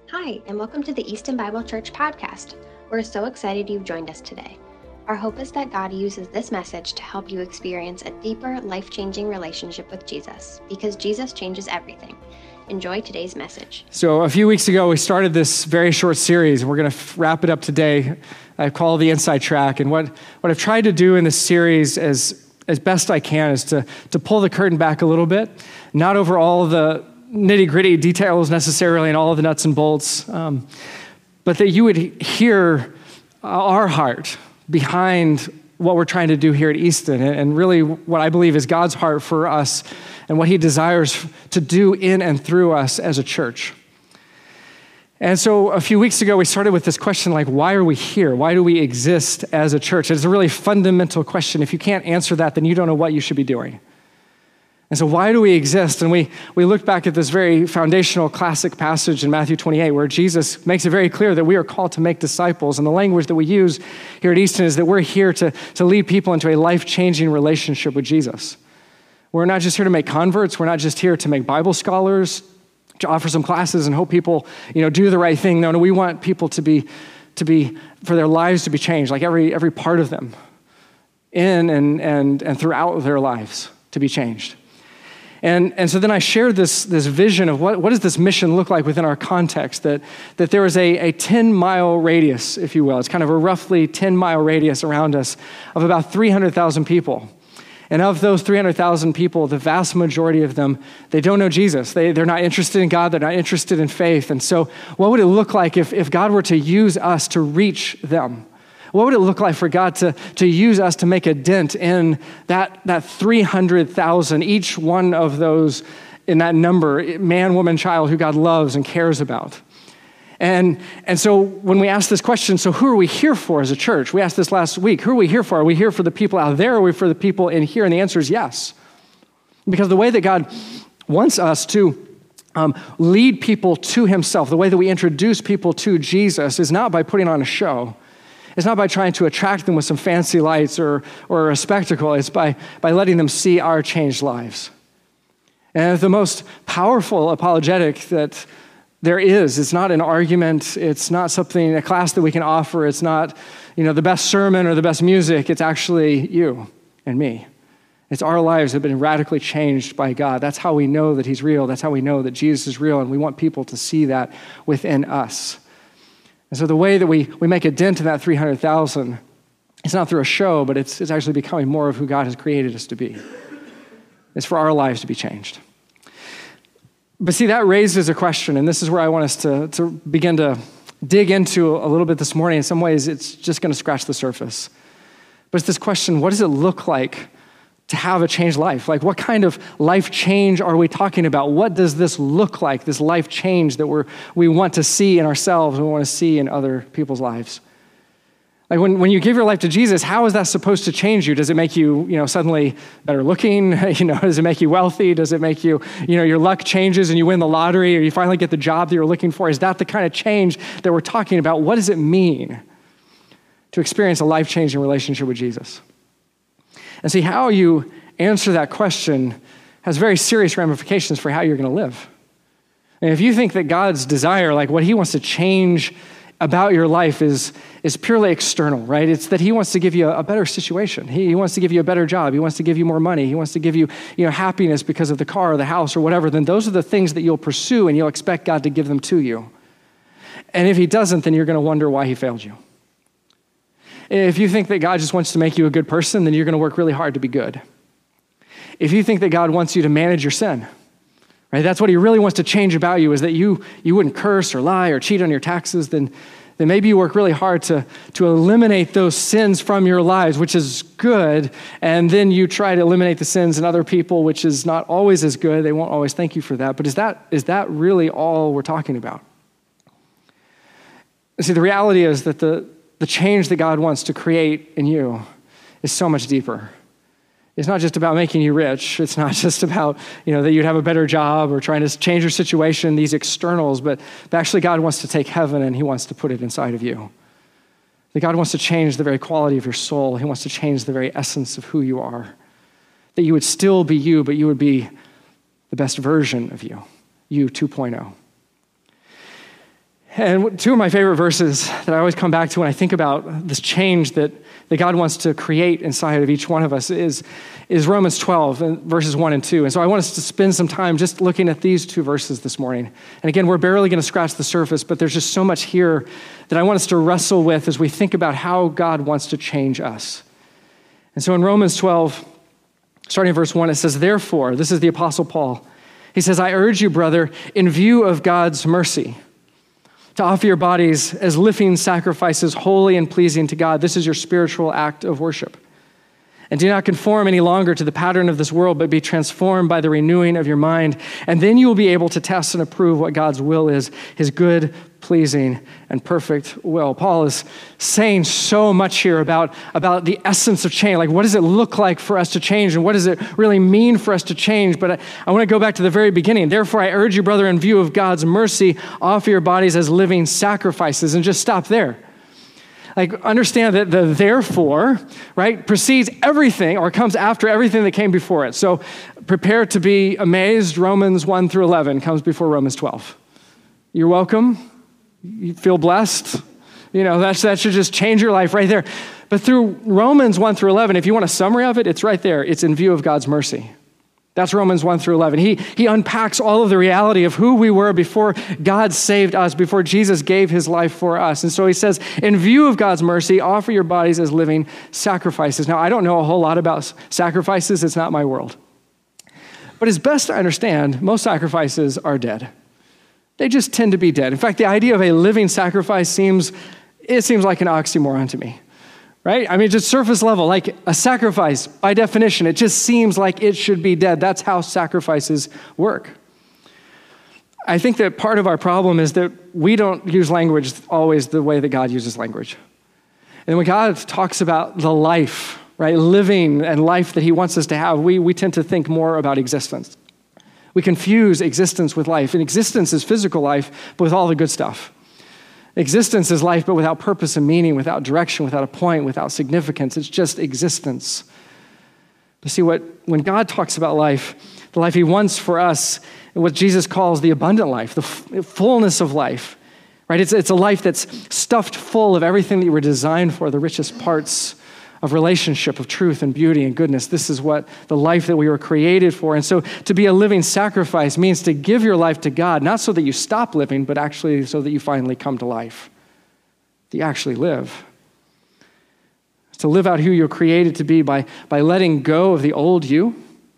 Hi, and welcome to the Easton Bible Church podcast. We're so excited you've joined us today. Our hope is that God uses this message to help you experience a deeper, life-changing relationship with Jesus, because Jesus changes everything. Enjoy today's message. So a few weeks ago, we started this very short series. We're going to wrap it up today. I call it the Inside Track. And what I've tried to do in this series as best I can is to pull the curtain back a little bit, not over all the nitty-gritty details necessarily and all of the nuts and bolts, but that you would hear our heart behind what we're trying to do here at Easton, and really what I believe is God's heart for us and what he desires to do in and through us as a church. And so a few weeks ago, we started with this question like, why are we here? Why do we exist as a church? It's a really fundamental question. If you can't answer that, then you don't know what you should be doing. And so why do we exist? And we look back at this very foundational classic passage in Matthew 28, where Jesus makes it very clear that we are called to make disciples. And the language that we use here at Easton is that we're here to lead people into a life-changing relationship with Jesus. We're not just here to make converts. We're not just here to make Bible scholars, to offer some classes and hope people, do the right thing. No, we want people to be for their lives to be changed, like every part of them, in and throughout their lives to be changed. And so then I shared this vision of what does this mission look like within our context, that there is a 10-mile radius, if you will. It's kind of a roughly 10-mile radius around us of about 300,000 people. And of those 300,000 people, the vast majority of them, they don't know Jesus. They're not interested in God. They're not interested in faith. And so what would it look like if God were to use us to reach them? What would it look like for God to use us to make a dent in that 300,000, each one of those in that number, man, woman, child, who God loves and cares about? And so when we ask this question, so who are we here for as a church? We asked this last week. Who are we here for? Are we here for the people out there? Or are we for the people in here? And the answer is yes. Because the way that God wants us to lead people to himself, the way that we introduce people to Jesus is not by putting on a show. It's not by trying to attract them with some fancy lights or a spectacle. It's by letting them see our changed lives. And the most powerful apologetic that there is, it's not an argument. It's not a class that we can offer. It's not, the best sermon or the best music. It's actually you and me. It's our lives have been radically changed by God. That's how we know that he's real. That's how we know that Jesus is real. And we want people to see that within us. And so the way that we make a dent in that 300,000, it's not through a show, but it's actually becoming more of who God has created us to be. It's for our lives to be changed. But see, that raises a question, and this is where I want us to begin to dig into a little bit this morning. In some ways, it's just going to scratch the surface. But it's this question, what does it look like to have a changed life? Like, what kind of life change are we talking about? What does this look like, this life change that we want to see in ourselves and we want to see in other people's lives? Like, when you give your life to Jesus, how is that supposed to change you? Does it make you, suddenly better looking? Does it make you wealthy? Does it make you, your luck changes and you win the lottery or you finally get the job that you're looking for? Is that the kind of change that we're talking about? What does it mean to experience a life-changing relationship with Jesus? And see, how you answer that question has very serious ramifications for how you're going to live. And if you think that God's desire, like what he wants to change about your life is purely external, right? It's that he wants to give you a better situation. He wants to give you a better job. He wants to give you more money. He wants to give you, happiness because of the car or the house or whatever. Then those are the things that you'll pursue and you'll expect God to give them to you. And if he doesn't, then you're going to wonder why he failed you. If you think that God just wants to make you a good person, then you're going to work really hard to be good. If you think that God wants you to manage your sin, right? That's what he really wants to change about you, is that you wouldn't curse or lie or cheat on your taxes, then maybe you work really hard to eliminate those sins from your lives, which is good, and then you try to eliminate the sins in other people, which is not always as good. They won't always thank you for that. But is that really all we're talking about? See, the reality is that the change that God wants to create in you is so much deeper. It's not just about making you rich. It's not just about, that you'd have a better job or trying to change your situation, these externals, but actually God wants to take heaven and he wants to put it inside of you. That God wants to change the very quality of your soul. He wants to change the very essence of who you are. That you would still be you, but you would be the best version of you 2.0. And two of my favorite verses that I always come back to when I think about this change that God wants to create inside of each one of us is Romans 12, verses 1 and 2. And so I want us to spend some time just looking at these two verses this morning. And again, we're barely going to scratch the surface, but there's just so much here that I want us to wrestle with as we think about how God wants to change us. And so in Romans 12, starting in verse 1, it says, "Therefore," this is the Apostle Paul, he says, "I urge you, brother, in view of God's mercy, to offer your bodies as living sacrifices, holy and pleasing to God. This is your spiritual act of worship. And do not conform any longer to the pattern of this world, but be transformed by the renewing of your mind. And then you will be able to test and approve what God's will is, his good, pleasing, and perfect will." Paul is saying so much here about the essence of change. Like, what does it look like for us to change? And what does it really mean for us to change? But I want to go back to the very beginning. "Therefore, I urge you, brother, in view of God's mercy, offer your bodies as living sacrifices," and just stop there. Like, understand that the "therefore," right, precedes everything or comes after everything that came before it. So prepare to be amazed. Romans 1 through 11 comes before Romans 12. You're welcome. You feel blessed. You know, that should just change your life right there. But through Romans 1 through 11, if you want a summary of it, it's right there. It's in view of God's mercy. That's Romans 1 through 11. He unpacks all of the reality of who we were before God saved us, before Jesus gave his life for us. And so he says, in view of God's mercy, offer your bodies as living sacrifices. Now, I don't know a whole lot about sacrifices. It's not my world. But as best I understand, most sacrifices are dead. They just tend to be dead. In fact, the idea of a living sacrifice seems like an oxymoron to me. Right? I mean, just surface level, like a sacrifice, by definition, it just seems like it should be dead. That's how sacrifices work. I think that part of our problem is that we don't use language always the way that God uses language. And when God talks about the life, right, living and life that he wants us to have, we tend to think more about existence. We confuse existence with life. And existence is physical life, but with all the good stuff. Existence is life, but without purpose and meaning, without direction, without a point, without significance. It's just existence. But see, when God talks about life, the life he wants for us, what Jesus calls the abundant life, the fullness of life, right? It's a life that's stuffed full of everything that you were designed for, the richest parts of relationship, of truth and beauty and goodness. This is what the life that we were created for. And so to be a living sacrifice means to give your life to God, not so that you stop living, but actually so that you finally come to life, that you actually live. To live out who you're created to be by letting go of the old you,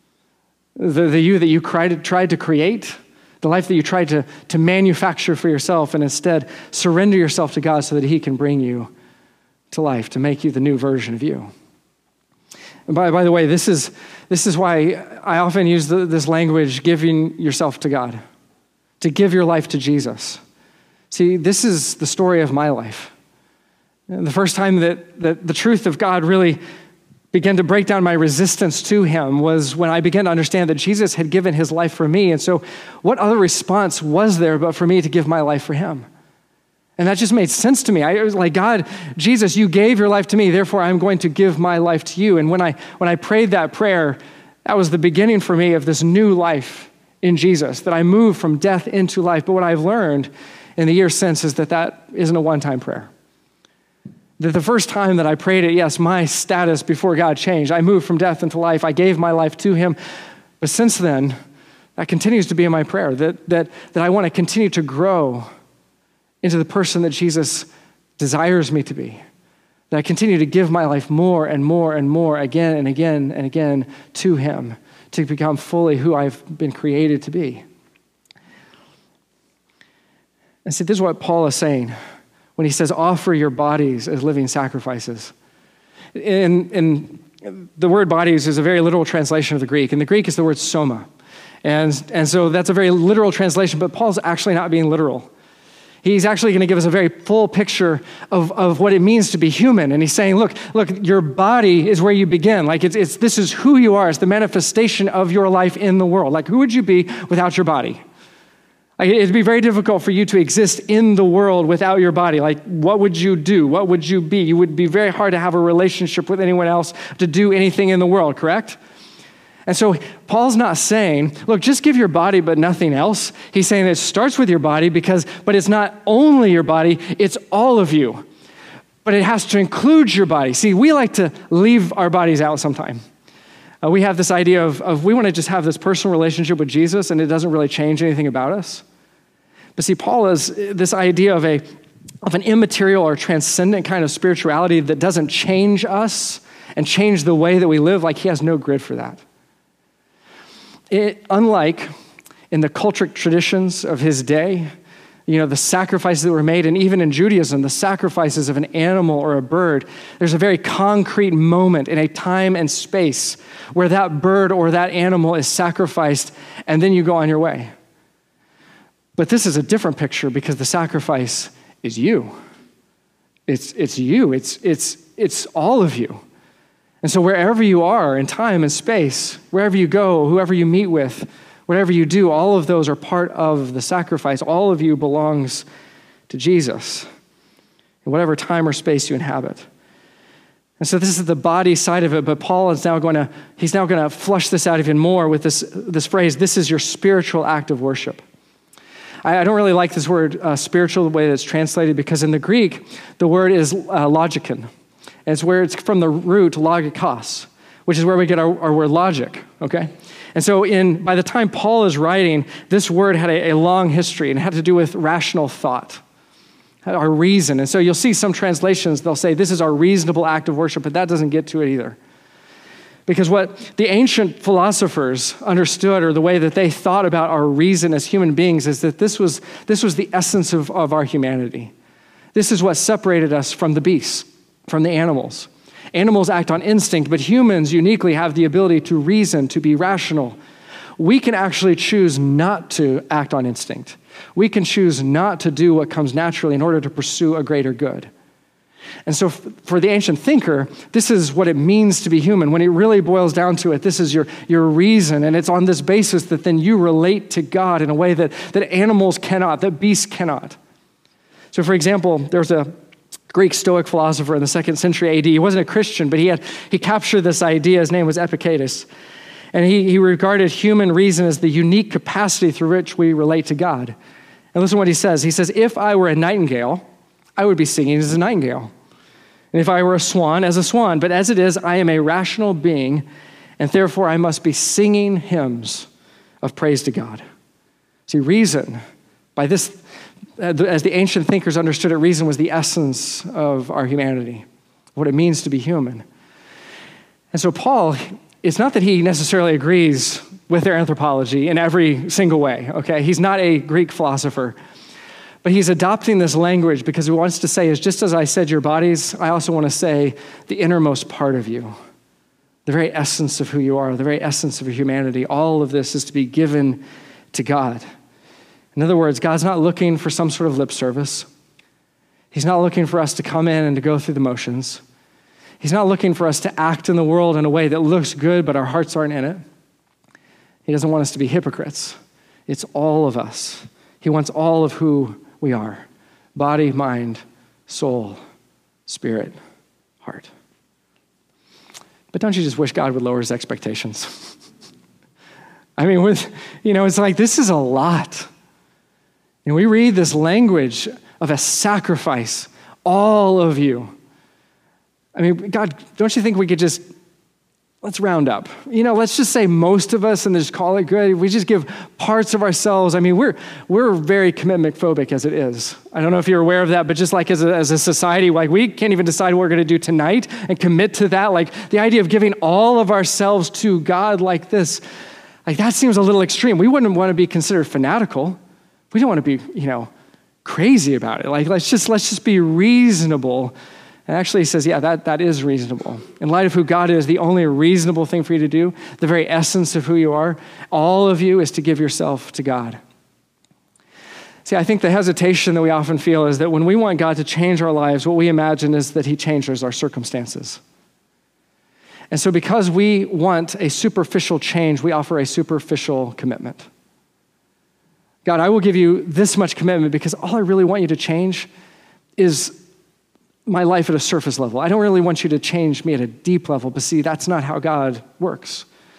the you that you tried to create, the life that you tried to manufacture for yourself, and instead surrender yourself to God so that he can bring you to life, to make you the new version of you. And by the way, this is why I often use this language, giving yourself to God, to give your life to Jesus. See, this is the story of my life. And the first time that the truth of God really began to break down my resistance to him was when I began to understand that Jesus had given his life for me. And so what other response was there but for me to give my life for him? And that just made sense to me. I was like, God, Jesus, you gave your life to me, therefore I'm going to give my life to you. And when I prayed that prayer, that was the beginning for me of this new life in Jesus, that I moved from death into life. But what I've learned in the years since is that isn't a one-time prayer. That the first time that I prayed it, yes, my status before God changed. I moved from death into life. I gave my life to him. But since then, that continues to be in my prayer, that I want to continue to grow into the person that Jesus desires me to be. That I continue to give my life more and more and more again and again and again to him to become fully who I've been created to be. And see, this is what Paul is saying when he says, offer your bodies as living sacrifices. In the word bodies is a very literal translation of the Greek, and the Greek is the word soma. And so that's a very literal translation, but Paul's actually not being literal. He's actually going to give us a very full picture of what it means to be human. And he's saying, look, your body is where you begin. Like this is who you are. It's the manifestation of your life in the world. Like, who would you be without your body? Like, it'd be very difficult for you to exist in the world without your body. Like, what would you do? What would you be? You would be very hard to have a relationship with anyone else, to do anything in the world, correct? And so Paul's not saying, look, just give your body but nothing else. He's saying it starts with your body but it's not only your body, it's all of you. But it has to include your body. See, we like to leave our bodies out sometime. We have this idea of we want to just have this personal relationship with Jesus and it doesn't really change anything about us. But see, Paul has this idea of an immaterial or transcendent kind of spirituality that doesn't change us and change the way that we live. Like, he has no grid for that. Unlike in the cultic traditions of his day, the sacrifices that were made, and even in Judaism, the sacrifices of an animal or a bird, there's a very concrete moment in a time and space where that bird or that animal is sacrificed, and then you go on your way. But this is a different picture because the sacrifice is you. It's you. It's all of you. And so wherever you are in time and space, wherever you go, whoever you meet with, whatever you do, all of those are part of the sacrifice. All of you belongs to Jesus in whatever time or space you inhabit. And so this is the body side of it, but Paul is now going to flush this out even more with this phrase, this is your spiritual act of worship. I don't really like this word spiritual, the way that it's translated, because in the Greek, the word is logikon. And it's from the root logikos, which is where we get our word logic, okay? And so by the time Paul is writing, this word had a long history and it had to do with rational thought, our reason. And so you'll see some translations, they'll say this is our reasonable act of worship, but that doesn't get to it either. Because what the ancient philosophers understood, or the way that they thought about our reason as human beings, is that this was the essence of our humanity. This is what separated us from the beasts, from the animals. Animals act on instinct, but humans uniquely have the ability to reason, to be rational. We can actually choose not to act on instinct. We can choose not to do what comes naturally in order to pursue a greater good. And so for the ancient thinker, this is what it means to be human. When it really boils down to it, this is your reason, and it's on this basis that then you relate to God in a way that animals cannot, that beasts cannot. So for example, there's a Greek Stoic philosopher in the 2nd century AD. He wasn't a Christian, but he captured this idea. His name was Epictetus. And he regarded human reason as the unique capacity through which we relate to God. And listen to what he says. He says, if I were a nightingale, I would be singing as a nightingale. And if I were a swan, as a swan. But as it is, I am a rational being, and therefore I must be singing hymns of praise to God. See, reason, by this, as the ancient thinkers understood it, reason was the essence of our humanity, what it means to be human. And so Paul, it's not that he necessarily agrees with their anthropology in every single way, okay? He's not a Greek philosopher. But he's adopting this language because he wants to say is just as I said your bodies, I also want to say the innermost part of you, the very essence of who you are, the very essence of your humanity. All of this is to be given to God. In other words, God's not looking for some sort of lip service. He's not looking for us to come in and to go through the motions. He's not looking for us to act in the world in a way that looks good, but our hearts aren't in it. He doesn't want us to be hypocrites. It's all of us. He wants all of who we are: body, mind, soul, spirit, heart. But don't you just wish God would lower his expectations? I mean, it's like, this is a lot. And we read this language of a sacrifice, all of you. I mean, God, don't you think we could just, let's round up. Let's just say most of us and just call it good. We just give parts of ourselves. I mean, we're very commitment phobic as it is. I don't know if you're aware of that, but just like as a society, like we can't even decide what we're going to do tonight and commit to that. Like the idea of giving all of ourselves to God like this, like that seems a little extreme. We wouldn't want to be considered fanatical. We don't want to be, crazy about it. Like let's just be reasonable. And actually he says, yeah, that is reasonable. In light of who God is, the only reasonable thing for you to do, the very essence of who you are, all of you, is to give yourself to God. See, I think the hesitation that we often feel is that when we want God to change our lives, what we imagine is that he changes our circumstances. And so because we want a superficial change, we offer a superficial commitment. God, I will give you this much commitment because all I really want you to change is my life at a surface level. I don't really want you to change me at a deep level, but see, that's not how God works.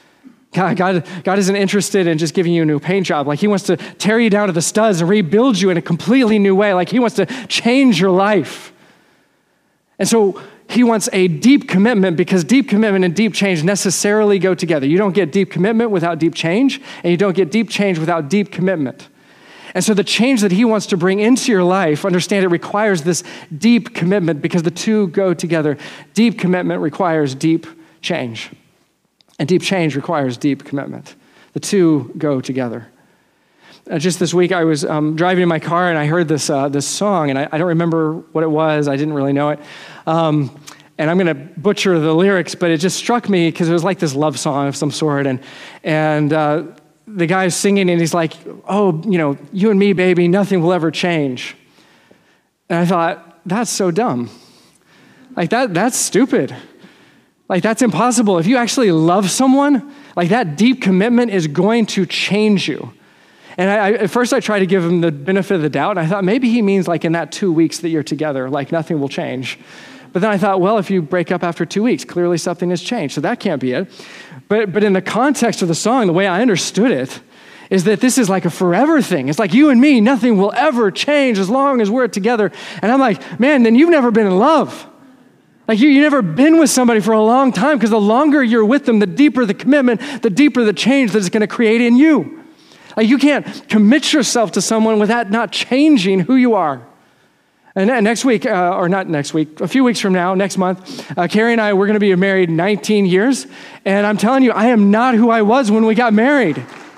God isn't interested in just giving you a new paint job. Like he wants to tear you down to the studs and rebuild you in a completely new way. Like he wants to change your life. And so he wants a deep commitment, because deep commitment and deep change necessarily go together. You don't get deep commitment without deep change, and you don't get deep change without deep commitment. And so the change that he wants to bring into your life, understand it requires this deep commitment, because the two go together. Deep commitment requires deep change. And deep change requires deep commitment. The two go together. Just this week, I was driving in my car, and I heard this song, and I don't remember what it was. I didn't really know it. And I'm going to butcher the lyrics, but it just struck me because it was like this love song of some sort. And the guy's singing, and he's like, oh, you and me, baby, nothing will ever change. And I thought, that's so dumb. Like that's stupid. Like that's impossible. If you actually love someone, like that deep commitment is going to change you. And at first I tried to give him the benefit of the doubt, and I thought maybe he means like in that 2 weeks that you're together, like nothing will change. But then I thought, well, if you break up after 2 weeks, clearly something has changed, so that can't be it. But in the context of the song, the way I understood it, is that this is like a forever thing. It's like you and me, nothing will ever change as long as we're together. And I'm like, man, then you've never been in love. Like you've never been with somebody for a long time, because the longer you're with them, the deeper the commitment, the deeper the change that it's going to create in you. Like you can't commit yourself to someone without not changing who you are. And next week, or not next week, a few weeks from now, next month, Carrie and I, we're going to be married 19 years. And I'm telling you, I am not who I was when we got married.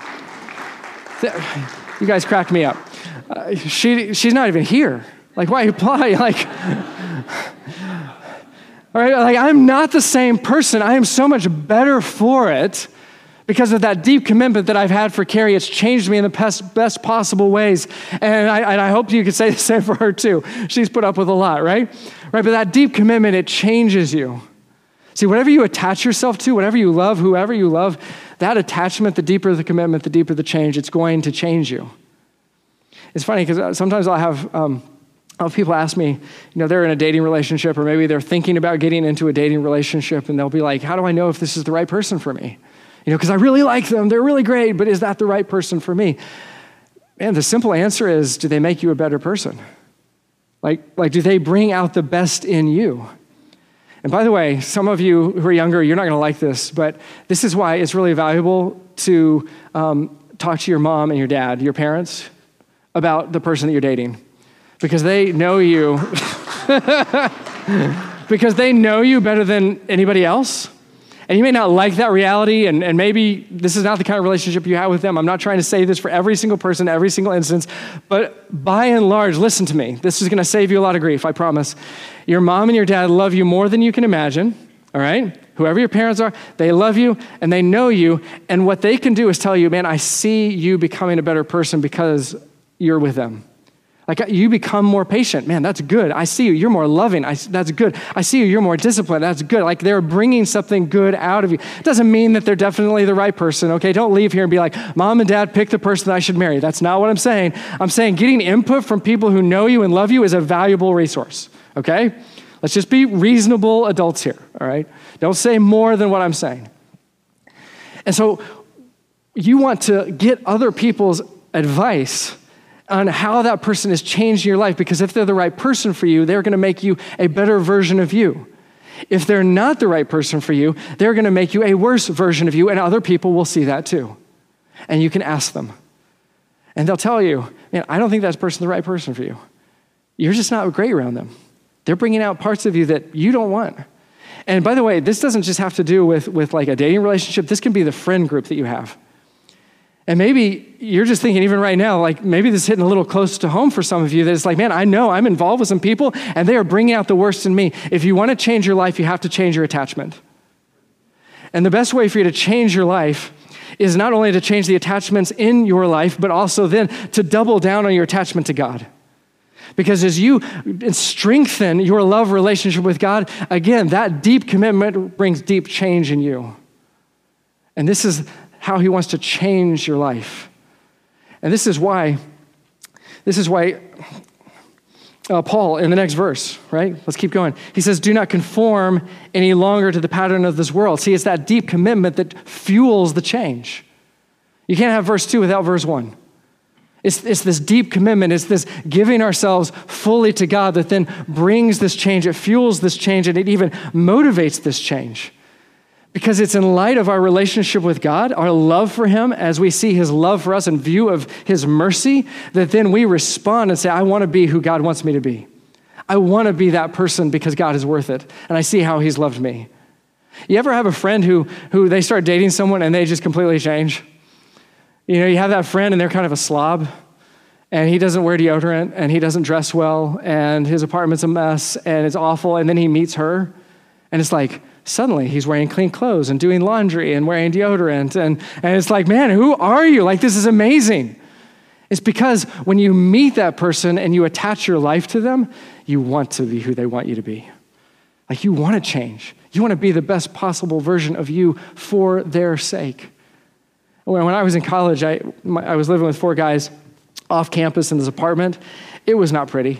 You guys cracked me up. She's not even here. Like, why apply? Like, all right, like I'm not the same person. I am so much better for it because of that deep commitment that I've had for Carrie. It's changed me in the best possible ways. And I hope you could say the same for her too. She's put up with a lot, right? Right, but that deep commitment, it changes you. See, whatever you attach yourself to, whatever you love, whoever you love, that attachment, the deeper the commitment, the deeper the change, it's going to change you. It's funny because sometimes I'll have people ask me, they're in a dating relationship, or maybe they're thinking about getting into a dating relationship, and they'll be like, how do I know if this is the right person for me? Because I really like them, they're really great, but is that the right person for me? Man, the simple answer is, do they make you a better person? Like do they bring out the best in you? And by the way, some of you who are younger, you're not going to like this, but this is why it's really valuable to talk to your mom and your dad, your parents, about the person that you're dating. Because they know you. Because they know you better than anybody else. And you may not like that reality, and maybe this is not the kind of relationship you have with them. I'm not trying to say this for every single person, every single instance, but by and large, listen to me. This is going to save you a lot of grief, I promise. Your mom and your dad love you more than you can imagine, all right? Whoever your parents are, they love you, and they know you, and what they can do is tell you, man, I see you becoming a better person because you're with them. Like you become more patient. Man, that's good. I see you. You're more loving. That's good. I see you. You're more disciplined. That's good. Like they're bringing something good out of you. Doesn't mean that they're definitely the right person, okay? Don't leave here and be like, Mom and Dad, pick the person that I should marry. That's not what I'm saying. I'm saying getting input from people who know you and love you is a valuable resource, okay? Let's just be reasonable adults here, all right? Don't say more than what I'm saying. And so you want to get other people's advice on how that person is changing your life, because if they're the right person for you, they're going to make you a better version of you. If they're not the right person for you, they're going to make you a worse version of you, and other people will see that too. And you can ask them. And they'll tell you, man, I don't think that person's the right person for you. You're just not great around them. They're bringing out parts of you that you don't want. And by the way, this doesn't just have to do with like a dating relationship. This can be the friend group that you have. And maybe you're just thinking even right now, like maybe this is hitting a little close to home for some of you, that it's like, man, I know I'm involved with some people and they are bringing out the worst in me. If you want to change your life, you have to change your attachment. And the best way for you to change your life is not only to change the attachments in your life, but also then to double down on your attachment to God. Because as you strengthen your love relationship with God, again, that deep commitment brings deep change in you. And this is how he wants to change your life. And this is why Paul in the next verse, right? Let's keep going. He says, do not conform any longer to the pattern of this world. See, it's that deep commitment that fuels the change. You can't have verse 2 without verse 1. It's this deep commitment. It's this giving ourselves fully to God that then brings this change. It fuels this change, and it even motivates this change. Because it's in light of our relationship with God, our love for him, as we see his love for us in view of his mercy, that then we respond and say, I want to be who God wants me to be. I want to be that person because God is worth it, and I see how he's loved me. You ever have a friend who they start dating someone and they just completely change? You know, you have that friend and they're kind of a slob, and he doesn't wear deodorant, and he doesn't dress well, and his apartment's a mess, and it's awful, and then he meets her, and it's like, suddenly he's wearing clean clothes and doing laundry and wearing deodorant, and it's like, man, who are you? Like, this is amazing. It's because when you meet that person and you attach your life to them, you want to be who they want you to be. Like, you want to change. You want to be the best possible version of you for their sake. When I was in college, I was living with 4 guys off campus in this apartment. It was not pretty,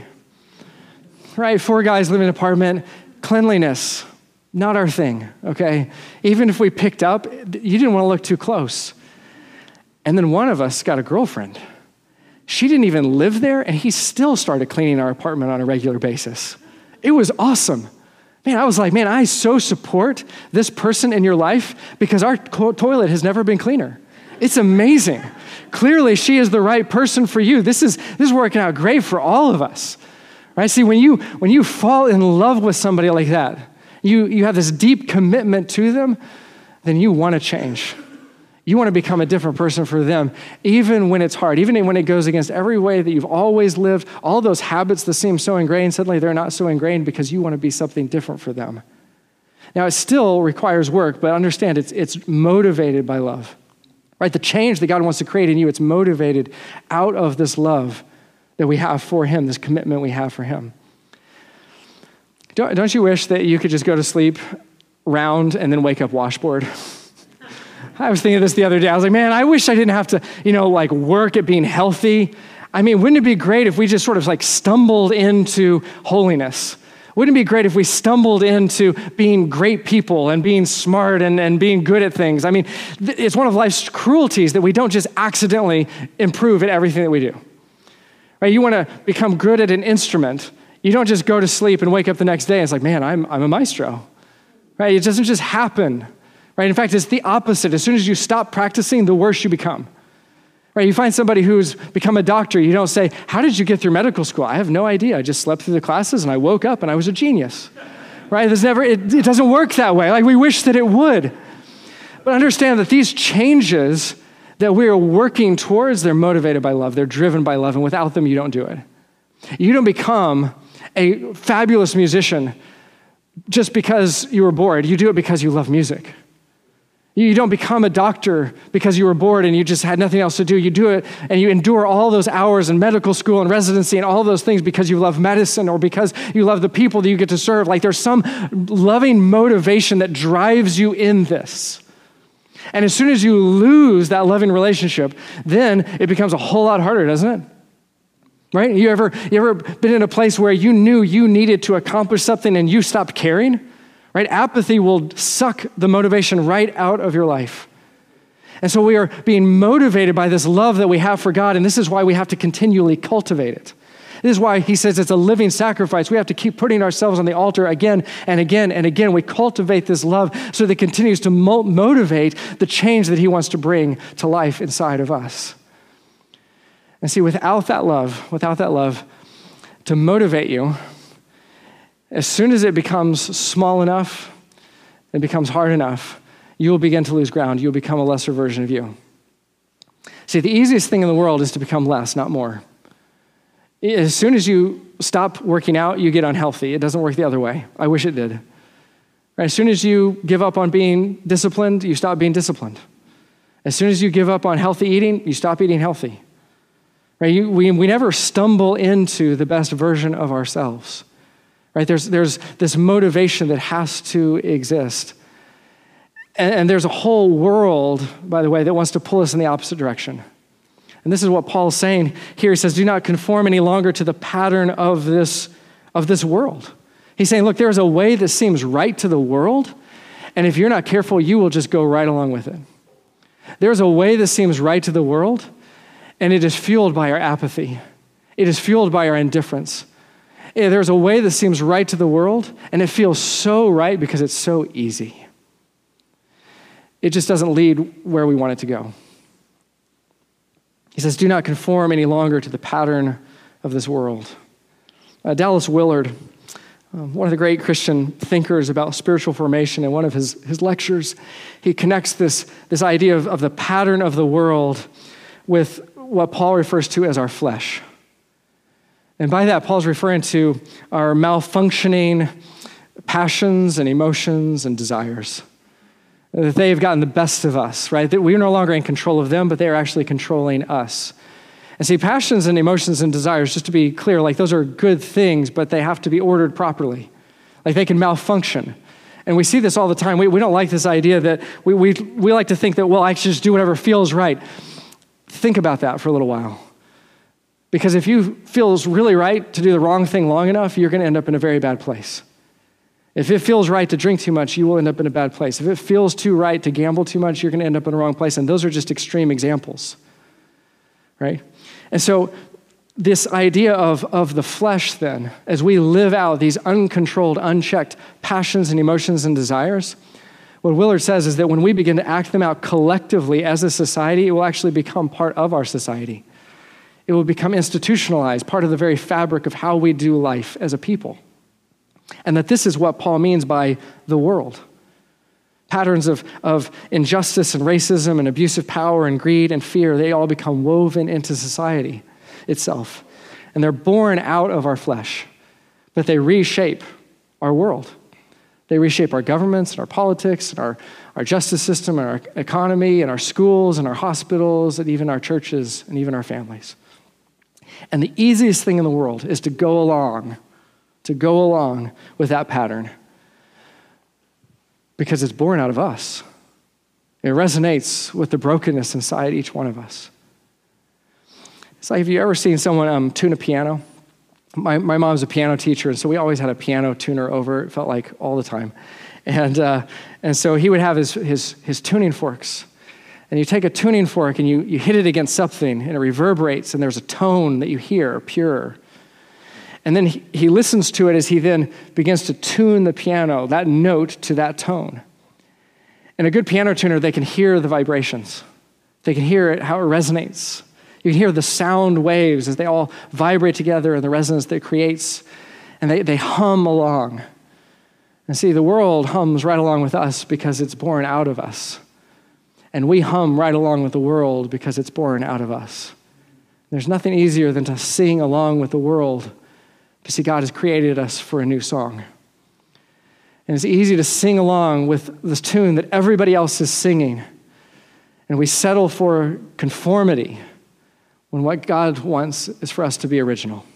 right? 4 guys living in an apartment. Cleanliness, not our thing, okay? Even if we picked up, you didn't want to look too close. And then one of us got a girlfriend. She didn't even live there, and he still started cleaning our apartment on a regular basis. It was awesome. Man, I was like, man, I so support this person in your life because our toilet has never been cleaner. It's amazing. Clearly, she is the right person for you. This is working out great for all of us, right? See, when you fall in love with somebody like that, you have this deep commitment to them, then you want to change. You want to become a different person for them, even when it's hard, even when it goes against every way that you've always lived. All those habits that seem so ingrained, suddenly they're not so ingrained because you want to be something different for them. Now, it still requires work, but understand it's motivated by love. Right? The change that God wants to create in you, it's motivated out of this love that we have for him, this commitment we have for him. Don't you wish that you could just go to sleep round and then wake up washboard? I was thinking of this the other day. I was like, man, I wish I didn't have to, work at being healthy. I mean, wouldn't it be great if we just sort of stumbled into holiness? Wouldn't it be great if we stumbled into being great people and being smart and being good at things? I mean, it's one of life's cruelties that we don't just accidentally improve at everything that we do. Right? You want to become good at an instrument. You don't just go to sleep and wake up the next day and it's like, man, I'm a maestro. Right? It doesn't just happen. Right? In fact, it's the opposite. As soon as you stop practicing, the worse you become. Right? You find somebody who's become a doctor, you don't say, how did you get through medical school? I have no idea. I just slept through the classes and I woke up and I was a genius. Right? It doesn't work that way. Like, we wish that it would. But understand that these changes that we are working towards, they're motivated by love. They're driven by love. And without them, you don't do it. You don't become a fabulous musician just because you were bored. You do it because you love music. You don't become a doctor because you were bored and you just had nothing else to do. You do it and you endure all those hours in medical school and residency and all those things because you love medicine or because you love the people that you get to serve. Like, there's some loving motivation that drives you in this. And as soon as you lose that loving relationship, then it becomes a whole lot harder, doesn't it? Right? You ever been in a place where you knew you needed to accomplish something and you stopped caring? Right? Apathy will suck the motivation right out of your life. And so we are being motivated by this love that we have for God, and this is why we have to continually cultivate it. This is why he says it's a living sacrifice. We have to keep putting ourselves on the altar again and again and again. We cultivate this love so that it continues to motivate the change that he wants to bring to life inside of us. And see, without that love to motivate you, as soon as it becomes small enough, it becomes hard enough, you will begin to lose ground. You'll become a lesser version of you. See, the easiest thing in the world is to become less, not more. As soon as you stop working out, you get unhealthy. It doesn't work the other way. I wish it did. Right? As soon as you give up on being disciplined, you stop being disciplined. As soon as you give up on healthy eating, you stop eating healthy. Right? We never stumble into the best version of ourselves. Right? There's this motivation that has to exist. And there's a whole world, by the way, that wants to pull us in the opposite direction. And this is what Paul's saying here. He says, do not conform any longer to the pattern of this world. He's saying, look, there's a way that seems right to the world, and if you're not careful, you will just go right along with it. There's a way that seems right to the world, and it is fueled by our apathy. It is fueled by our indifference. There's a way that seems right to the world, and it feels so right because it's so easy. It just doesn't lead where we want it to go. He says, do not conform any longer to the pattern of this world. Dallas Willard, one of the great Christian thinkers about spiritual formation, in one of his lectures, he connects this idea of the pattern of the world with what Paul refers to as our flesh. And by that, Paul's referring to our malfunctioning passions and emotions and desires. That they have gotten the best of us, right? That we're no longer in control of them, but they are actually controlling us. And see, passions and emotions and desires, just to be clear, like those are good things, but they have to be ordered properly. Like they can malfunction. And we see this all the time. We don't like this idea that we like to think that, well, I should just do whatever feels right. Think about that for a little while. Because if you feels really right to do the wrong thing long enough, you're going to end up in a very bad place. If it feels right to drink too much, you will end up in a bad place. If it feels too right to gamble too much, you're going to end up in the wrong place. And those are just extreme examples, right? And so this idea of the flesh then, as we live out these uncontrolled, unchecked passions and emotions and desires, what Willard says is that when we begin to act them out collectively as a society, it will actually become part of our society. It will become institutionalized, part of the very fabric of how we do life as a people. And that this is what Paul means by the world. Patterns of injustice and racism and abusive power and greed and fear, they all become woven into society itself. And they're born out of our flesh, but they reshape our world. They reshape our governments and our politics and our justice system and our economy and our schools and our hospitals and even our churches and even our families. And the easiest thing in the world is to go along with that pattern because it's born out of us. It resonates with the brokenness inside each one of us. It's like, have you ever seen someone tune a piano? My mom's a piano teacher, and so we always had a piano tuner over, it felt like all the time. And so he would have his tuning forks. And you take a tuning fork and you hit it against something, and it reverberates, and there's a tone that you hear, pure. And then he listens to it as he then begins to tune the piano, that note to that tone. And a good piano tuner, they can hear the vibrations. They can hear it, how it resonates. You can hear the sound waves as they all vibrate together and the resonance that it creates. And they hum along. And see, the world hums right along with us because it's born out of us. And we hum right along with the world because it's born out of us. There's nothing easier than to sing along with the world. You see, God has created us for a new song. And it's easy to sing along with this tune that everybody else is singing. And we settle for conformity when what God wants is for us to be original.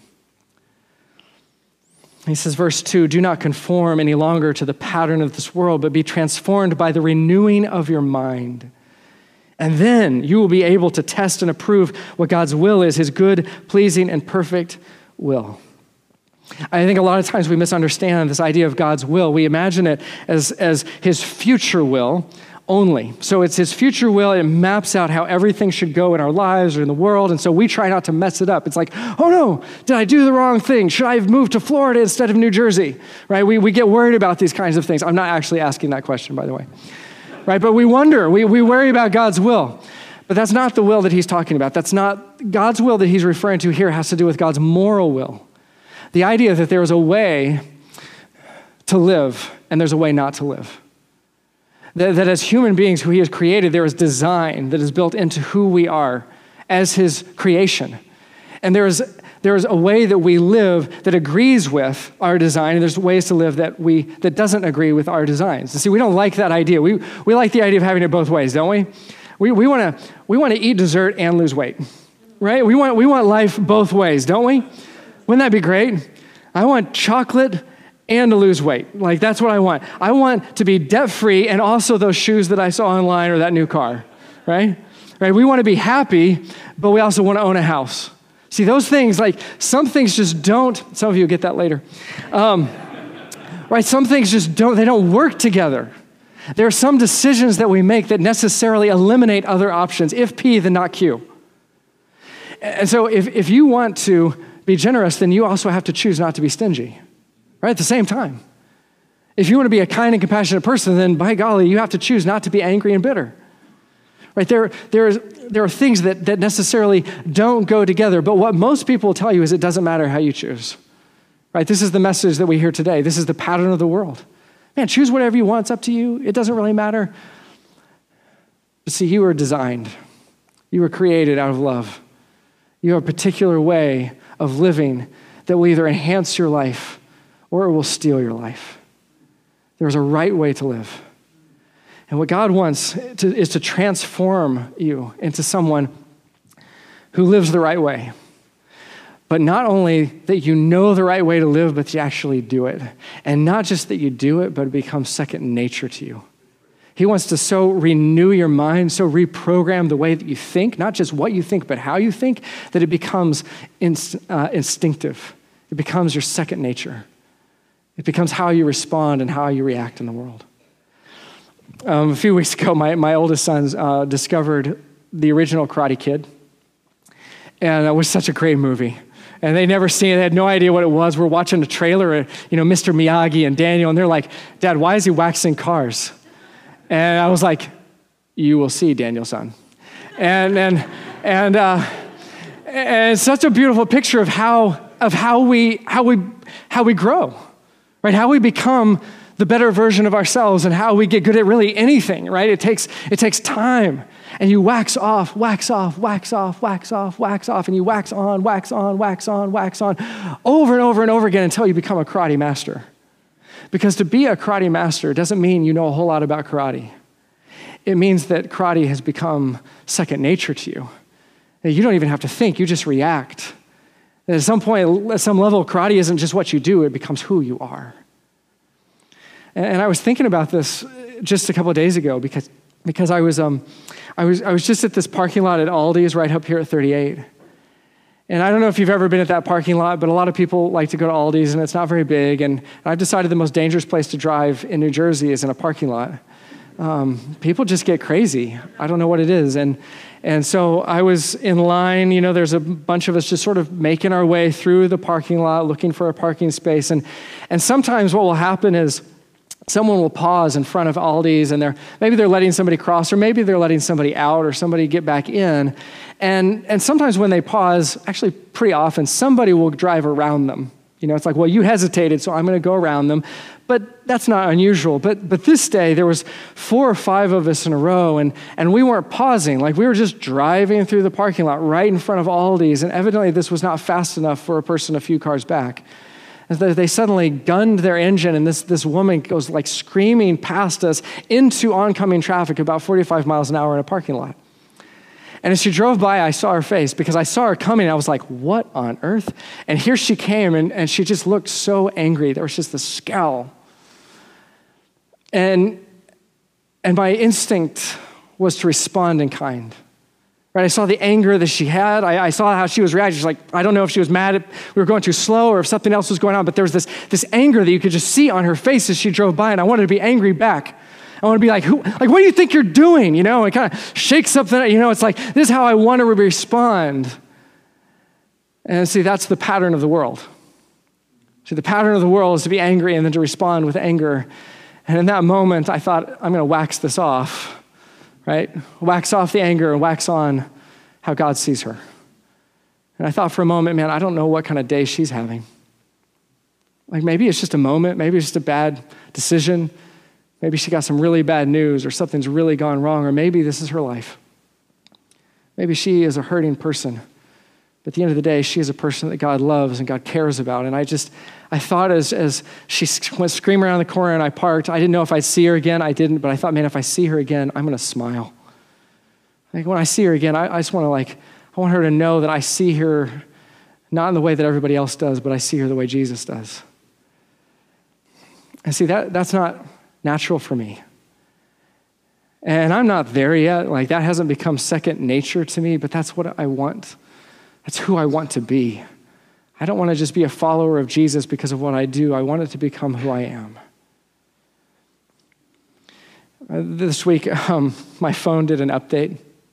He says, verse 2, do not conform any longer to the pattern of this world, but be transformed by the renewing of your mind. And then you will be able to test and approve what God's will is, his good, pleasing, and perfect will. I think a lot of times we misunderstand this idea of God's will. We imagine it as his future will only. So it's his future will. It maps out how everything should go in our lives or in the world. And so we try not to mess it up. It's like, oh no, did I do the wrong thing? Should I have moved to Florida instead of New Jersey? Right? We get worried about these kinds of things. I'm not actually asking that question, by the way. Right? But we wonder, we worry about God's will. But that's not the will that he's talking about. That's not God's will that he's referring to here has to do with God's moral will. The idea that there is a way to live and there's a way not to live. That as human beings who he has created, there is design that is built into who we are as his creation. And there is a way that we live that agrees with our design, and there's ways to live that doesn't agree with our designs. And see, we don't like that idea. We like the idea of having it both ways, don't we? We want to eat dessert and lose weight, right? We want life both ways, don't we? Wouldn't that be great? I want chocolate and to lose weight. Like, that's what I want. I want to be debt-free and also those shoes that I saw online or that new car, right? right? We want to be happy, but we also want to own a house. See, those things, like some things just don't, some of you will get that later. Right, some things just they don't work together. There are some decisions that we make that necessarily eliminate other options. If P, then not Q. And so if you want to be generous, then you also have to choose not to be stingy, right, at the same time. If you want to be a kind and compassionate person, then by golly, you have to choose not to be angry and bitter. Right? There are things that necessarily don't go together, but what most people will tell you is it doesn't matter how you choose. Right? This is the message that we hear today. This is the pattern of the world. Man, choose whatever you want. It's up to you. It doesn't really matter. But see, you were designed. You were created out of love. You have a particular way of living that will either enhance your life or it will steal your life. There's a right way to live. And what God wants is to transform you into someone who lives the right way. But not only that you know the right way to live, but you actually do it. And not just that you do it, but it becomes second nature to you. He wants to so renew your mind, so reprogram the way that you think, not just what you think, but how you think, that it becomes instinctive. It becomes your second nature. It becomes how you respond and how you react in the world. A few weeks ago, my oldest son discovered the original Karate Kid. And it was such a great movie. And they'd never seen it. They had no idea what it was. We're watching a trailer, Mr. Miyagi and Daniel, and they're like, Dad, why is he waxing cars? And I was like, you will see, Daniel-san. And it's such a beautiful picture of how we grow, right? How we become the better version of ourselves and how we get good at really anything, right? It takes time. And you wax off, wax off, wax off, wax off, wax off, and you wax on, wax on, wax on, wax on, over and over and over again until you become a karate master. Because to be a karate master doesn't mean you know a whole lot about karate. It means that karate has become second nature to you. You don't even have to think, you just react. And at some point, at some level, karate isn't just what you do, it becomes who you are. And I was thinking about this just a couple of days ago because I was just at this parking lot at Aldi's right up here at 38. And I don't know if you've ever been at that parking lot, but a lot of people like to go to Aldi's, and it's not very big. And I've decided the most dangerous place to drive in New Jersey is in a parking lot. People just get crazy. I don't know what it is. And so I was in line, there's a bunch of us just sort of making our way through the parking lot, looking for a parking space. And sometimes what will happen is someone will pause in front of Aldi's and maybe they're letting somebody cross, or maybe they're letting somebody out or somebody get back in. And sometimes when they pause, actually pretty often, somebody will drive around them. It's like, well, you hesitated, so I'm going to go around them. But that's not unusual. But this day, there was 4 or 5 of us in a row, and we weren't pausing. Like, we were just driving through the parking lot right in front of Aldi's, and evidently this was not fast enough for a person a few cars back. They suddenly gunned their engine, and this woman goes like screaming past us into oncoming traffic about 45 miles an hour in a parking lot. And as she drove by, I saw her face because I saw her coming. And I was like, what on earth? And here she came, and she just looked so angry. There was just this scowl. And my instinct was to respond in kind. Right? I saw the anger that she had. I saw how she was reacting. She's like, I don't know if she was mad if we were going too slow or if something else was going on, but there was this anger that you could just see on her face as she drove by, and I wanted to be angry back. I want to be like, what do you think you're doing? And kind of shake something. It's like, this is how I want to respond. And see, that's the pattern of the world. See, the pattern of the world is to be angry and then to respond with anger. And in that moment, I thought, I'm going to wax this off. Right? Wax off the anger and wax on how God sees her. And I thought for a moment, man, I don't know what kind of day she's having. Like maybe it's just a moment, maybe it's just a bad decision. Maybe she got some really bad news or something's really gone wrong, or maybe this is her life. Maybe she is a hurting person. But at the end of the day, she is a person that God loves and God cares about. And I thought as she went screaming around the corner and I parked, I didn't know if I'd see her again. I didn't, but I thought, man, if I see her again, I'm going to smile. Like when I see her again, I just want to I want her to know that I see her not in the way that everybody else does, but I see her the way Jesus does. And see, that's not natural for me. And I'm not there yet. Like, that hasn't become second nature to me, but that's what I want. That's who I want to be. I don't want to just be a follower of Jesus because of what I do. I want it to become who I am. This week, my phone did an update,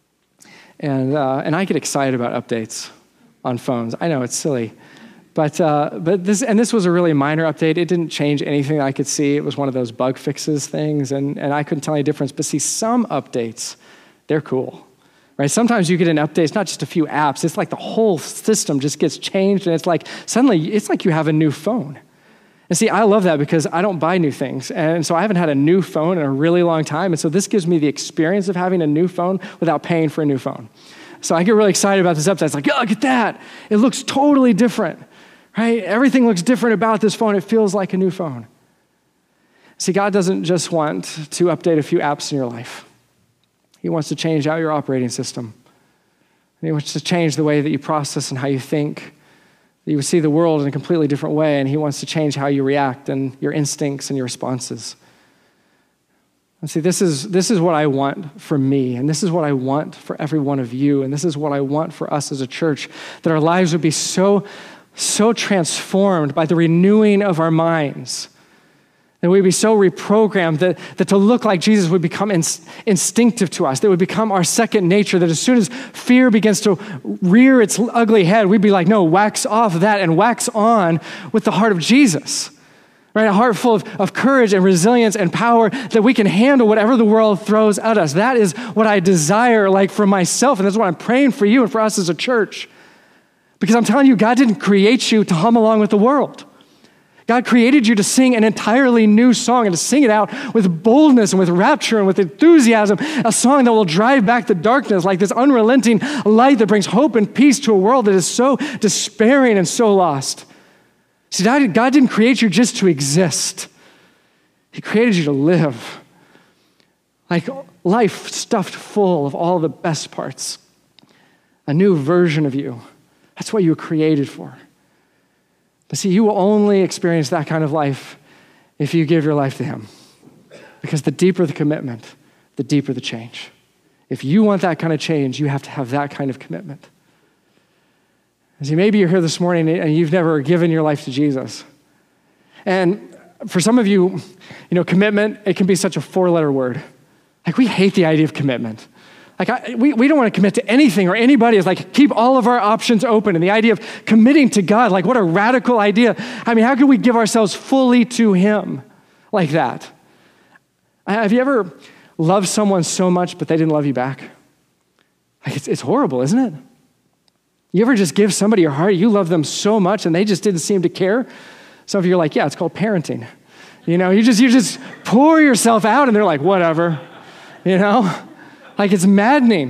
and I get excited about updates on phones. I know it's silly, but this was a really minor update. It didn't change anything I could see. It was one of those bug fixes things, and I couldn't tell any difference. But see, some updates, they're cool. Right? Sometimes you get an update, it's not just a few apps, it's like the whole system just gets changed, and it's like suddenly it's like you have a new phone. And see, I love that because I don't buy new things. And so I haven't had a new phone in a really long time. And so this gives me the experience of having a new phone without paying for a new phone. So I get really excited about this update. It's like, oh, look at that. It looks totally different, right? Everything looks different about this phone. It feels like a new phone. See, God doesn't just want to update a few apps in your life. He wants to change out your operating system. He wants to change the way that you process and how you think. You would see the world in a completely different way, and he wants to change how you react and your instincts and your responses. And see, this is what I want for me, and this is what I want for every one of you, and this is what I want for us as a church, that our lives would be so transformed by the renewing of our minds, that we'd be so reprogrammed that to look like Jesus would become instinctive to us. That would become our second nature, that as soon as fear begins to rear its ugly head, we'd be like, no, wax off that and wax on with the heart of Jesus. Right? A heart full of courage and resilience and power, that we can handle whatever the world throws at us. That is what I desire, like, for myself, and that's what I'm praying for you and for us as a church. Because I'm telling you, God didn't create you to hum along with the world. God created you to sing an entirely new song and to sing it out with boldness and with rapture and with enthusiasm, a song that will drive back the darkness like this unrelenting light that brings hope and peace to a world that is so despairing and so lost. See, God didn't create you just to exist. He created you to live. Like life stuffed full of all the best parts. A new version of you. That's what you were created for. But see, you will only experience that kind of life if you give your life to him. Because the deeper the commitment, the deeper the change. If you want that kind of change, you have to have that kind of commitment. See, maybe you're here this morning and you've never given your life to Jesus. And for some of you, commitment, it can be such a 4-letter word. Like, we hate the idea of commitment. Like, we don't want to commit to anything or anybody. It's like, keep all of our options open. And the idea of committing to God, like, what a radical idea. I mean, how can we give ourselves fully to him like that? Have you ever loved someone so much, but they didn't love you back? Like, it's horrible, isn't it? You ever just give somebody your heart, you love them so much, and they just didn't seem to care? Some of you are like, yeah, it's called parenting. You just pour yourself out, and they're like, whatever, Like, it's maddening.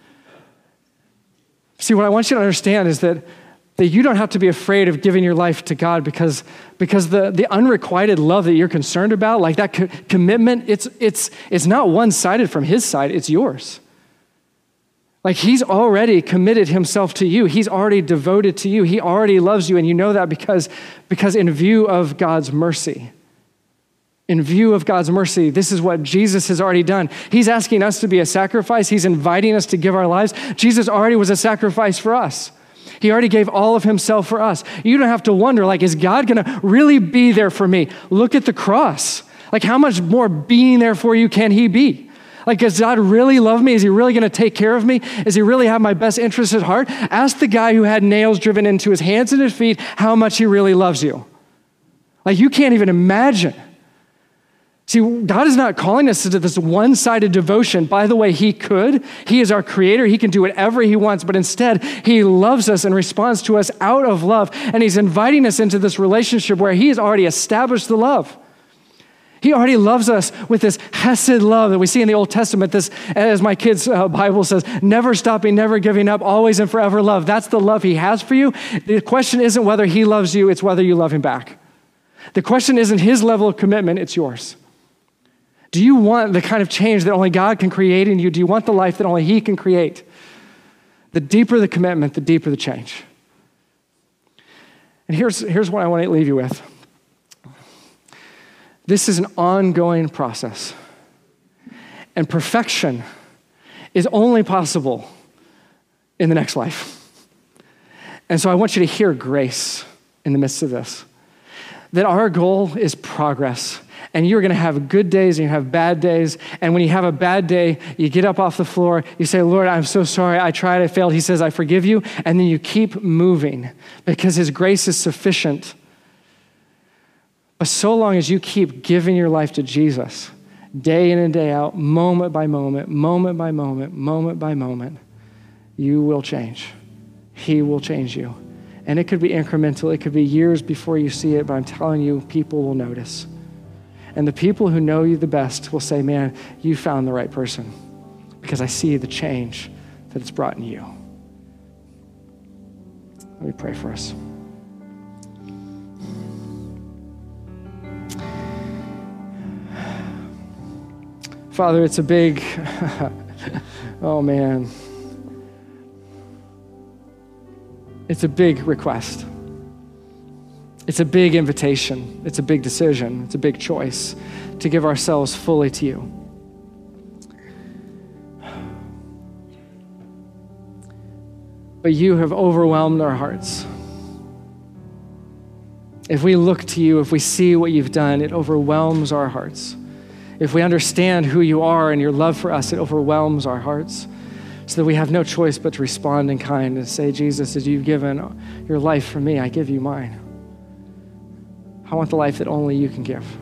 See, what I want you to understand is that you don't have to be afraid of giving your life to God because the unrequited love that you're concerned about, like that commitment, it's not one-sided from his side, it's yours. Like, he's already committed himself to you. He's already devoted to you. He already loves you, and you know that because in view of God's mercy. In view of God's mercy, this is what Jesus has already done. He's asking us to be a sacrifice. He's inviting us to give our lives. Jesus already was a sacrifice for us. He already gave all of himself for us. You don't have to wonder, like, is God going to really be there for me? Look at the cross. Like, how much more being there for you can he be? Like, does God really love me? Is he really going to take care of me? Does he really have my best interest at heart? Ask the guy who had nails driven into his hands and his feet how much he really loves you. Like, you can't even imagine. See, God is not calling us to this one-sided devotion. By the way, he could. He is our creator. He can do whatever he wants, but instead, he loves us and responds to us out of love, and he's inviting us into this relationship where he has already established the love. He already loves us with this hesed love that we see in the Old Testament, this, as my kids' Bible says, never stopping, never giving up, always and forever love. That's the love he has for you. The question isn't whether he loves you, it's whether you love him back. The question isn't his level of commitment, it's yours. Do you want the kind of change that only God can create in you? Do you want the life that only he can create? The deeper the commitment, the deeper the change. And here's what I want to leave you with. This is an ongoing process. And perfection is only possible in the next life. And so I want you to hear grace in the midst of this, that our goal is progress. And you're going to have good days and you have bad days. And when you have a bad day, you get up off the floor, you say, Lord, I'm so sorry. I tried, I failed. He says, I forgive you. And then you keep moving because his grace is sufficient. But so long as you keep giving your life to Jesus, day in and day out, moment by moment, moment by moment, moment by moment, you will change. He will change you. And it could be incremental. It could be years before you see it, but I'm telling you, people will notice. And the people who know you the best will say, man, you found the right person because I see the change that it's brought in you. Let me pray for us. Father, it's a big, oh man. It's a big request. It's a big invitation. It's a big decision. It's a big choice to give ourselves fully to you. But you have overwhelmed our hearts. If we look to you, if we see what you've done, it overwhelms our hearts. If we understand who you are and your love for us, it overwhelms our hearts. So that we have no choice but to respond in kind and say, Jesus, as you've given your life for me, I give you mine. I want the life that only you can give.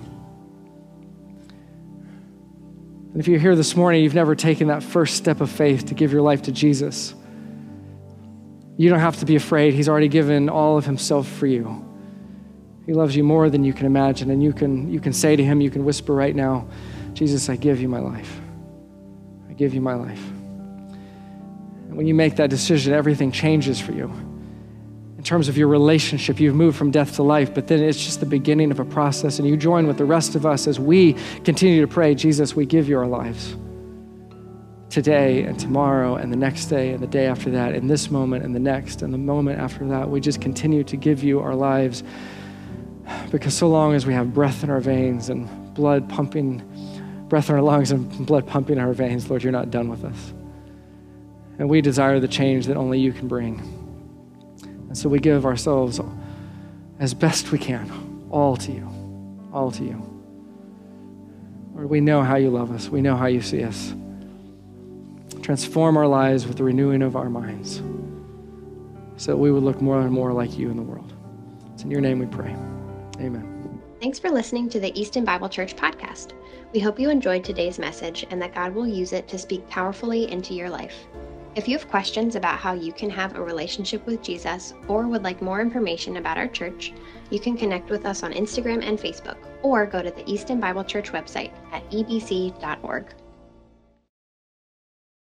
And if you're here this morning, you've never taken that first step of faith to give your life to Jesus, you don't have to be afraid. He's already given all of himself for you. He loves you more than you can imagine, and you can say to him, you can whisper right now, Jesus, I give you my life. I give you my life. And when you make that decision, everything changes for you. In terms of your relationship, you've moved from death to life, but then it's just the beginning of a process, and you join with the rest of us as we continue to pray, Jesus, we give you our lives. Today and tomorrow and the next day and the day after that, and this moment and the next and the moment after that, we just continue to give you our lives, because so long as we have breath in our veins and breath in our lungs and blood pumping in our veins, Lord, you're not done with us. And we desire the change that only you can bring. And so we give ourselves as best we can, all to you, all to you. Lord, we know how you love us. We know how you see us. Transform our lives with the renewing of our minds so that we would look more and more like you in the world. It's in your name we pray. Amen. Thanks for listening to the Easton Bible Church podcast. We hope you enjoyed today's message and that God will use it to speak powerfully into your life. If you have questions about how you can have a relationship with Jesus or would like more information about our church, you can connect with us on Instagram and Facebook or go to the Easton Bible Church website at ebc.org.